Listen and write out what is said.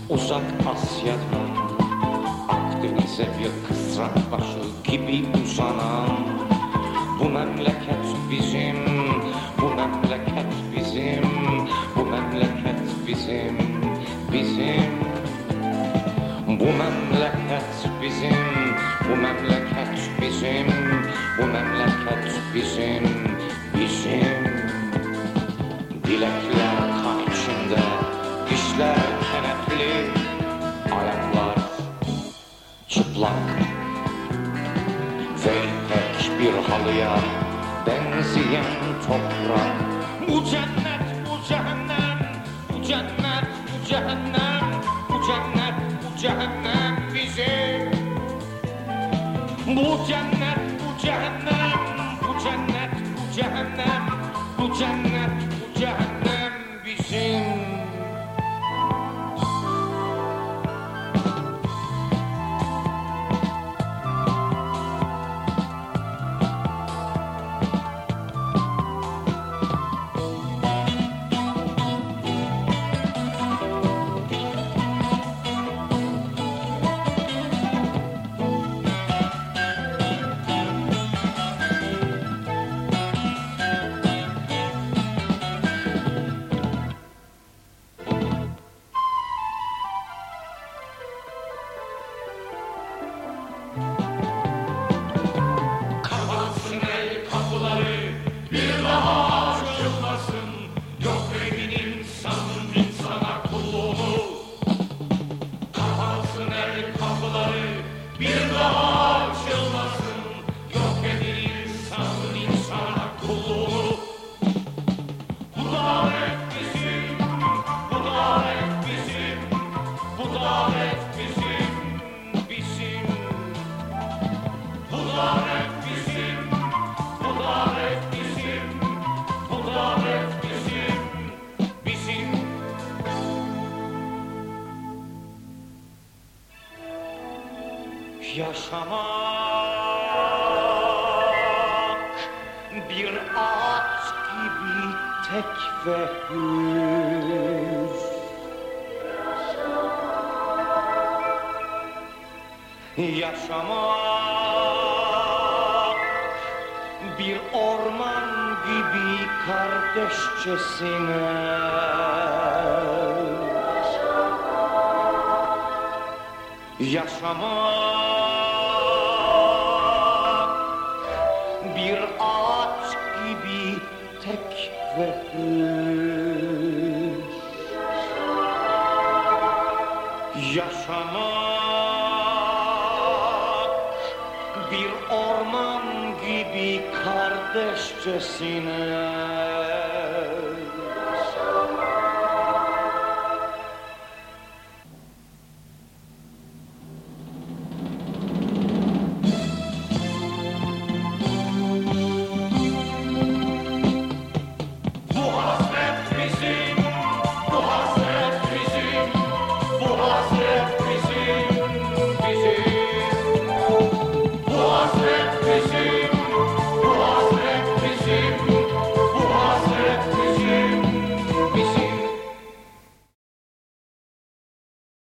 Uzak Asya'dan Akdeniz'e bir kısrak başı gibi uzanan bu memleket bizim, bu memleket bizim, bu memleket bizim, bizim. Bu memleket bizim, bu memleket bizim, bu memleket bizim, bizim. Bilekler kan içinde, dişler kenetli, ayaklar çıplak ve ipek bir halıya benzeyen toprak. Bu cennet, bu cehennem, bu cennet, bu cehennem, bu cennet, bu cehennem bizim. Bu cennet, bu cehennem, bu cennet, bu cehennem, bu cennet, bu cehennem bizim. Yaşamak bir ağaç gibi tek ve hür. Yaşamak bir orman gibi kardeşçesine. Yaşamak bir ağaç gibi tek ve hür. Yaşamak bir orman gibi kardeşçesine.